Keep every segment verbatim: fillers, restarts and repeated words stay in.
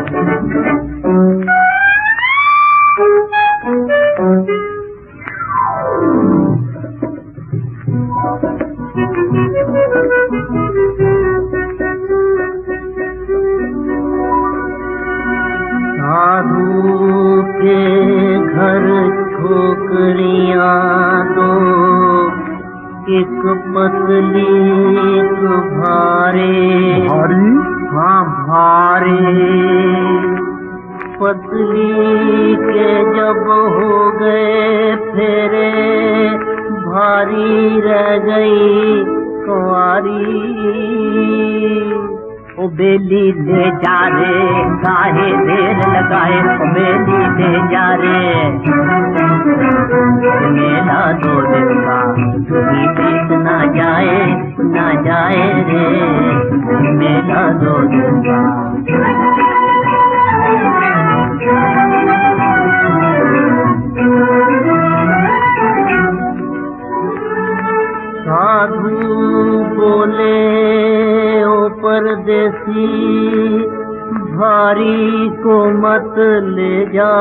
साधु के घर छोकरियां दो, एक पतली एक भारे। भारी? हाँ भारे। पतली के जब हो गए फेरे, भारी रह गई कुंवारी। ओ बेली ले जा रे, काहे देर लगाए, ओ बेली ले जा रे। मेला दो दिन का बीत ना जाए, ना जाए रे, मेला दो दिन का। साधु बोले ओ परदेसी, भारी को मत ले जा,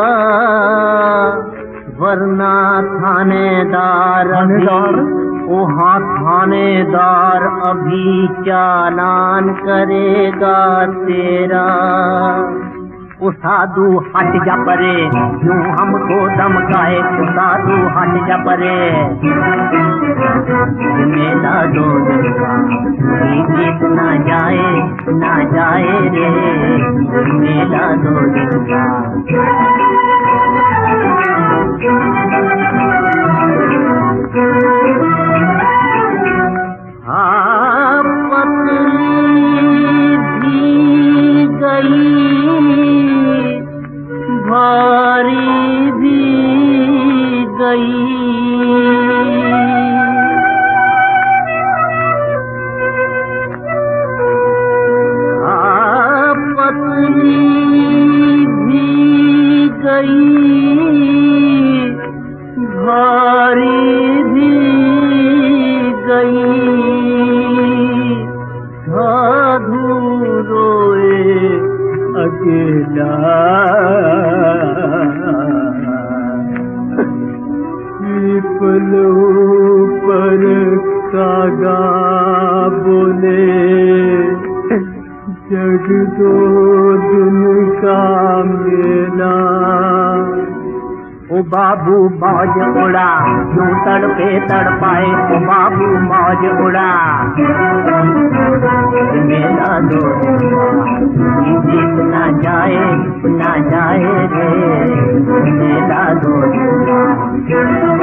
वरना थानेदार थानेदार? ओ हाँ थानेदार अभी चालान करेगा तेरा। ओ साधु हट जा परे, क्यों हमको धमकाए, ओ साधु हट जा परे। मेला दो दिन का बीत ना जाए, ना जाए रे, मेला दो दिन का। हाँ पतली भी गई, भारी भी गई। हाँ पतली भी गई, भारी भी गई। साधु रोए अकेला, पीपलों पर कागा बोले, जग दो दिन का मेला। ओ बाबू मौज उड़ा, क्यों तड़पे तड़पाए, ओ बाबू मौज उड़ा। मेला दो जीत ना जाए, ना जाए रे, मेला दो।